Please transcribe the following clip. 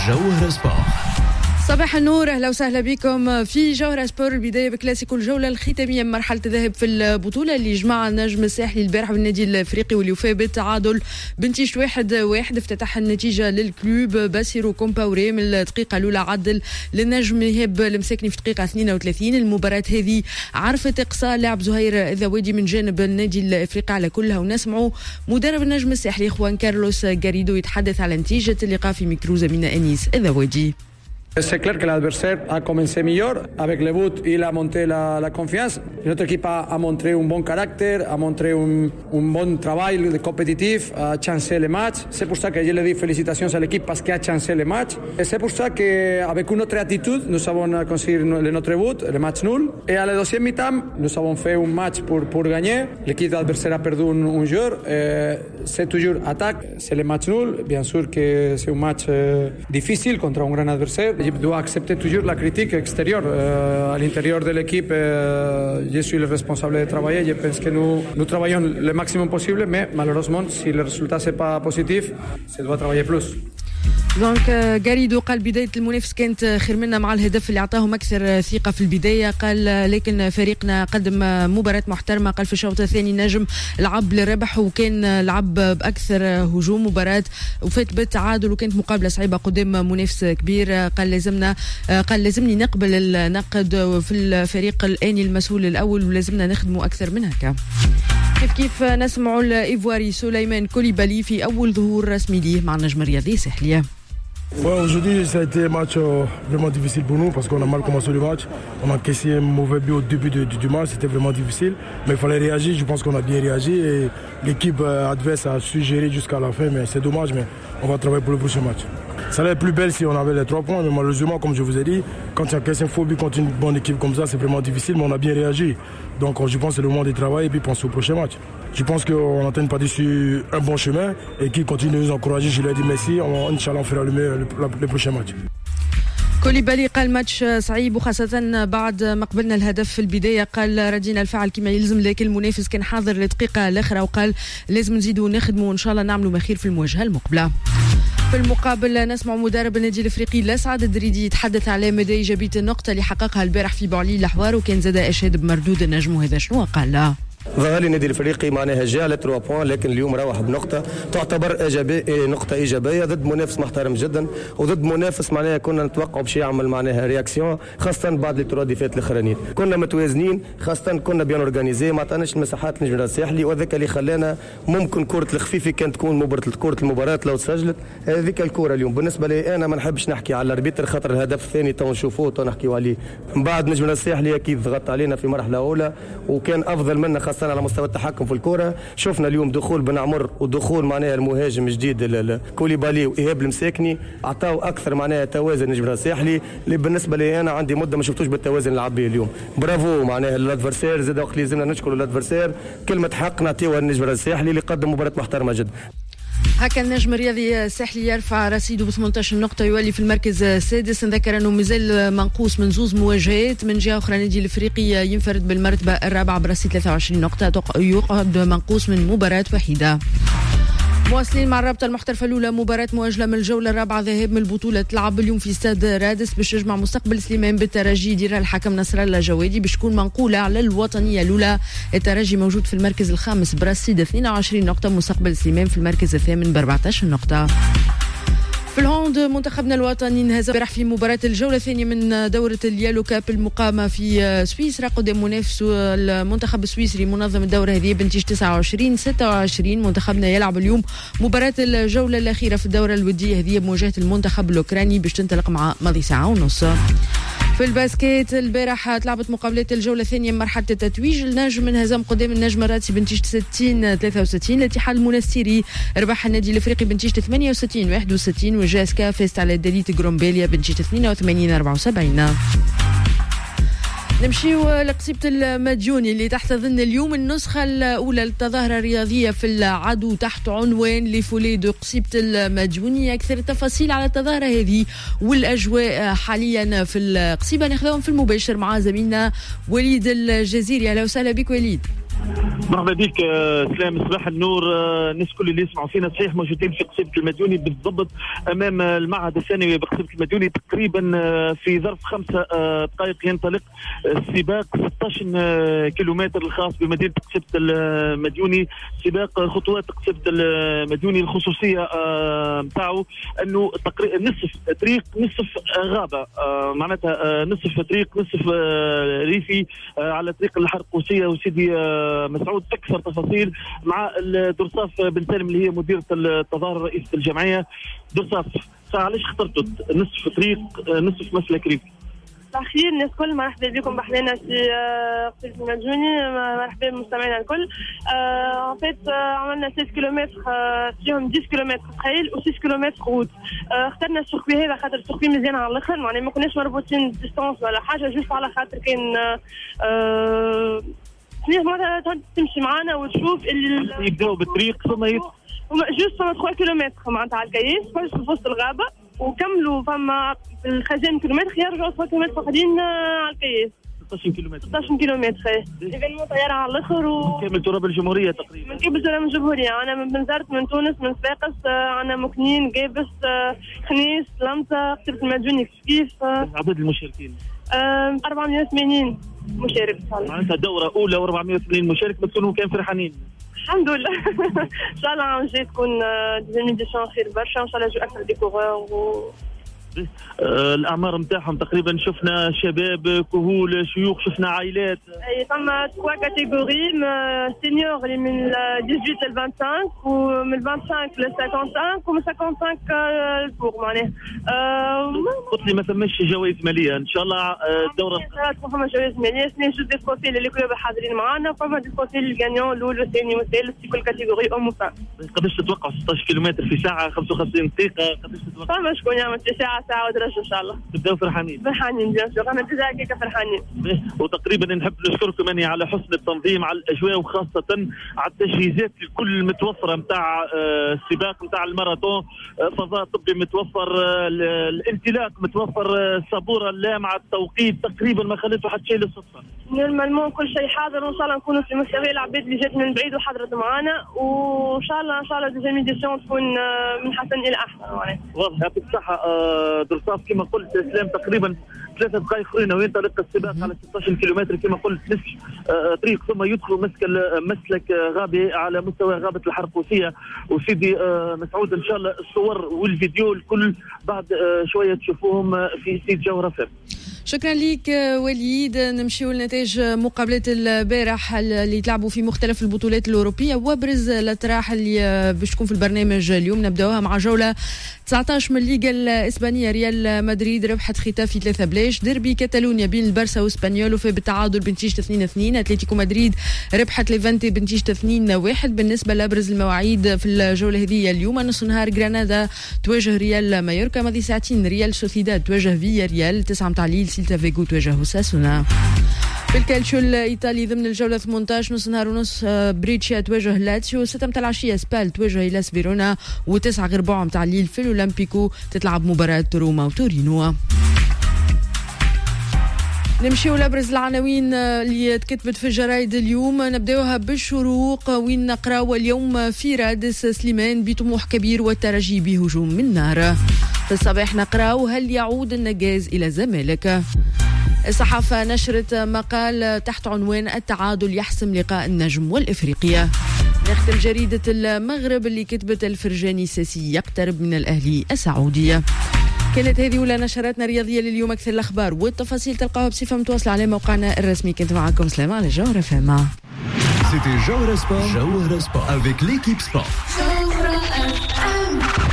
جوهر سبور. صباح النور، اهلا وسهلا بكم في جوهر سبور. البدايه بكلاسيكو الجوله الختاميه من مرحله الذهاب في البطوله اللي جمع النجم الساحلي البارح بالنادي الافريقي واللي وفى بالتعادل بنتيجه 1-1. افتتح النتيجه للكلوب باسيرو كومباوري من الدقيقه الاولى، عدل للنجم ايهاب المساكني في الدقيقه 32. المباراه هذه عرفت اقصاء لاعب زهير الذوادي من جانب النادي الافريقي على كلها، ونسمعوا مدرب النجم الساحلي خوان كارلوس غاريدو يتحدث على نتيجه اللقاء في ميكرو زميلنا انيس الذوادي. C'est clair que l'adversaire a commencé meilleur. Avec le but, il a monté la confiance. Notre équipe a montré un bon caractère, a montré un bon travail compétitif, a chancé les matchs. C'est pour ça que je le dis félicitations à l'équipe parce qu'elle a chancé les matchs. Et c'est pour ça qu'avec une autre attitude, nous avons consegué notre but, le match nul. Et à la deuxième mi-temps, nous avons fait un match pour gagner. L'équipe adversaire a perdu un joueur. C'est toujours attaque, c'est le match nul. Bien sûr que c'est un match difficile contre un grand adversaire. L'équipe doit accepter toujours la critique extérieure. À l'intérieur de l'équipe, je suis le responsable de travailler. Je pense que nous travaillons le maximum possible, mais malheureusement, si le résultat n'est pas positif, on doit travailler plus. دونك غاريدو قال بداية المنافس كانت خير منا مع الهدف اللي أعطاهم أكثر ثقة في البداية. قال لكن فريقنا قدم مباراة محترمة. قال في الشوط الثاني النجم لعب للربح وكان لعب بأكثر هجوم مباراة وفات بالتعادل، وكانت مقابلة صعيبة قدام منافس كبير. قال لازمني نقبل النقد في الفريق الآني المسؤول الأول ولازمنا نخدمه أكثر من هكا. كيف نسمعوا الإيفواري سليمان كوليبالي في أول ظهور رسمي ليه مع النجم الرياضي ساحلية. Ouais, aujourd'hui, ça a été un match vraiment difficile pour nous parce qu'on a mal commencé le match. On a cassé un mauvais but au début du match, c'était vraiment difficile. Mais il fallait réagir, je pense qu'on a bien réagi et l'équipe adverse a su gérer jusqu'à la fin. Mais c'est dommage, mais on va travailler pour le prochain match. Ça allait être plus belle si on avait les 3 points, mais malheureusement, comme je vous ai dit, quand il y a cassé un faux but contre une bonne équipe comme ça, c'est vraiment difficile, mais on a bien réagi. Donc je pense que c'est le moment de travailler et puis penser au prochain match. Je pense qu'on est en train de partir sur un bon chemin et qui continue de nous encourager. Je leur dis merci, Inch'Allah on fera le meilleur le prochain match. كوليبالي قال ماتش صعيب وخاصة بعد ما قبلنا الهدف في البداية. قال ردينا الفعل كما يلزم، لكن المنافس كان حاضر للدقيقة الأخرى وقال لازم نزيدوا نخدموا وإن شاء الله نعملوا ما خير في المواجهة المقبلة. في المقابل نسمع مدرب النادي الافريقي لسعد الدريدي يتحدث على مدى ايجابيه النقطه اللي حققها البارح في بوعلي الحوار، وكان زاد اشاد بمردود النجم. وهذا شنو قال له؟ ظهر لي النادي الافريقي معناها جاء على 3 بوان، لكن اليوم روح بنقطه تعتبر نقطه ايجابيه ضد منافس محترم جدا وضد منافس معناها كنا نتوقعوا باش يعمل معناها رياكسيون، خاصه بعد لي 3 ديفات الاخرانيين كنا متوازنين، خاصه كنا بيان اورغانيزي، ما عطاناش المساحات للنجم الساحلي، وذاك اللي خلانا ممكن كره الخفيفه كانت تكون كره المباراه لو تسجلت هذيك الكره. اليوم بالنسبه لي انا ما نحبش نحكي على الاربيتر خاطر الهدف الثاني تو نشوفوه تو نحكيوا عليه من بعد. نجم الساحلي اكيد ضغط علينا في مرحله اولى وكان افضل منا خاصه على مستوى التحكم في الكره. شفنا اليوم دخول بن عمر ودخول معناها المهاجم الجديد كوليبالي وايهاب المساكني عطاو اكثر معناها توازن نجم الساحلي اللي بالنسبه لي انا عندي مده ما شفتوش بالتوازن اللي لعب به اليوم. برافو معناها الادفرسير، زاد وقت لازمنا نشكروا الادفرسير، كلمه حق نعطيوها للنجم الساحلي اللي قدم مباراه محترمه جدا. هكا النجم الرياضي الساحلي يرفع رصيده ب 18 نقطة، يولي في المركز السادس. نذكر أنه مازال منقوص من 2 مواجهات. من جهة أخرى النادي الإفريقي ينفرد بالمرتبة الرابعة برصيد 23 نقطة، يقعد منقوص من مباراة وحيدة. مواصلين مع الرابطة المحترفة الأولى، مباراة مؤجلة من الجولة الرابعة ذهاب من البطولة تلعب اليوم في استاد رادس باش يجمع مستقبل سليمان بالترجي. يديرها الحكم نصر الله جوادي باش تكون منقولة على الوطنية الأولى. الترجي موجود في المركز الخامس برصيد 22 نقطة، مستقبل سليمان في المركز الثامن ب 14 نقطة. في الهوند منتخبنا الوطني انهزم امبارح في مباراة الجولة الثانية من دورة اليالو كاب المقامة في سويسرا قدام منافسه المنتخب السويسري منظم الدورة هذه بنتيجة 29-26. منتخبنا يلعب اليوم مباراة الجولة الأخيرة في الدورة الودية هذه بمواجهة المنتخب الأوكراني باش تنطلق مع ماضي ساعة ونص. في الباسكيت البارح تلعبت مقابلات الجولة الثانية من مرحلة التتويج. النجم انهزم قدام النجم الراتسي بنتيجة 60-63. الاتحاد المنستيري ربح النادي الافريقي بنتيجة 68-61، وجاسكا فازت على داليت غرومبيليا بنتيجة 82-74. نمشيو لقصيبة المديوني اللي تحتضن اليوم النسخة الأولى للتظاهرة الرياضية في العدو تحت عنوان لفولي دو قصيبة المديوني. أكثر التفاصيل على التظاهرة هذه والأجواء حاليا في القصيبة ناخذهم في المباشر مع زميلنا وليد الجزيري. أهلا وسهلا بك وليد. مرحبا بك سلام، صباح النور. الناس كل اللي يسمعوا فينا صحيح موجودين في قصيبة المديوني بالضبط أمام المعهد الثانوي بقصيبة المديوني. تقريبا في ظرف 5 دقائق ينطلق السباق 16 كيلومتر الخاص بمدينة قصيبة المديوني. سباق خطوات قصيبة المديوني. الخصوصية متاعه أنه نصف طريق نصف غابة، معناتها نصف طريق نصف ريفي على طريق الحرقوسية. وسيدي مسعود أكثر تفاصيل مع درصاف بن سالم اللي هي مديرة التظاهر رئيسة الجمعية. درصاف، علاش اخترتوا نصف طريق نصف مسلك ريفي؟ الأخير الناس كل مرحبا بكم بحلينا في قصيبة المديوني، مرحبا بالمستمعين الكل. عملنا 6 كيلومتر فيهم 10 كيلومتر خيل و 6 كيلومتر غوت. اخترنا السوقي هذا خاطر السوقي مزيان على الاخر، معناها ما كناش مربوطين ديستانس ولا حاجه، جوست على خاطر كان مرة تمشي معانا وتشوف اللي يبداو بالطريق ثم جوست 3 كيلومتر معناتها على الكيس في وسط الغابة، وكملوا فما في الخزان كيلومتر يرجعوا 3 كيلومتر فقدين على الكيس. 16 كيلومتر 16 كيلومتر ايفينمون طياره على الاخر كامل تراب الجمهوريه تقريبا. من قبل تراب الجمهوريه، انا من بنزرت من تونس من صفاقس، عندنا مكنين قابس خنيس لمسه قصيبة المديوني كيف. عدد المشاركين 480 مشارك. معناتها دوره اولى و480 مشارك، بتكونوا كان فرحانين الحمد لله. ان شاء الله عام جاي تكون ديزيميديسيون خير برشا، ان شاء الله يجوا اكثر ديكورور. الاعمار نتاعهم تقريبا شفنا شباب كهول شيوخ، شفنا عائلات. اي فما 3 كاتيجوري، سينيور اللي من 18 ل 25 ومن 25 ل 55 ومن 55 الفوق. معناها قلت لي ما ثماش جوائز ماليه ان شاء الله الدوره؟ ما فما جوائز ماليه، اثنين جوج دي بروفيل اللي كلهم حاضرين معنا، وفما دي بروفيل الجانيون الاول والثاني والثالث في كل كاتيجوري ام وفان. قداش تتوقع 16 كيلومتر في ساعه 55 دقيقه؟ قداش تتوقع؟ فما شكون يعمل في ساعه ودرجه ان شاء الله. تبداو فرحانين؟ فرحانين بيان سور، انا ديجا هكاك فرحانين. وتقريبا نحب نشكركم اني على حسن التنظيم، على الاجواء وخاصه على التجهيزات الكل متوفره نتاع السباق نتاع الماراثون. فضاء طبي متوفر، الانطلاق متوفر، السبوره اللامعه، التوقيت تقريبا ما خليته حتى شيء للصدفه. نورمالمون كل شيء حاضر، وان شاء الله نكونوا في مستوى العباد اللي جات من بعيد وحضرت معنا، وان شاء الله ديزيام ايديسيون تكون من حسن الى احسن. واضح. يعطيك الصحه درصاف. كما قلت سلام تقريبا 3 دقائق اخرين وينطلق السباق على 16 كيلومتر كما قلت نصف طريق، ثم يدخلوا مسلك غابه على مستوى غابه الحرقوسيه. وسيدي مسعود ان شاء الله الصور والفيديو الكل بعد شويه تشوفوهم في سيت جوهره فم. شكرا ليك وليد. نمشيو لنتائج مقابلات البارح اللي تلعبوا في مختلف البطولات الأوروبية وابرز الأطراح اللي باش تكون في البرنامج اليوم. نبداوها مع جولة 19 من الليغا الإسبانية. ريال مدريد ربحت ختافي 3 بلاش. ديربي كاتالونيا بين البارسا واسبانيول وفي بالتعادل بنتيجة 2-2. اتلتيكو مدريد ربحت ليفانتي بنتيجة 2-1. بالنسبة لابرز المواعيد في الجولة هذه اليوم نص نهار غرانادا تواجه ريال مايوركا، ماضي ساعتين ريال سوسيداد تواجه فيا ريال، 9 متاع الليل سيلتا فيغو تواجه ساسونا. في الكالتشيو الايطالي ضمن الجوله 18 نص نهار ونص بريتشيا تواجه لاتسيو، 6 متاع العشيه سبال تواجه إلاس فيرونا، و9 غير ربع متاع الليل في الاولمبيكو تتلعب مباراه روما وتورينو. نمشيو لابرز العناوين اللي تكتبت في الجرايد اليوم. نبداوها بالشروق وين نقراو اليوم في رادس سليمان بطموح كبير والترجي بهجوم من نار. في الصباح نقراو هل يعود النجاز الى الزمالك. الصحافة نشرت مقال تحت عنوان التعادل يحسم لقاء النجم والإفريقية. نختم جريدة المغرب اللي كتبت الفرجاني ساسي يقترب من الأهلي السعودية. كانت هذه أولى نشراتنا الرياضية لليوم. أكثر الأخبار والتفاصيل تلقاها بصفة متواصلة على موقعنا الرسمي. كنت معكم سلامة على جوهرة فما. C'était Jawhara Sport avec l'équipe sport.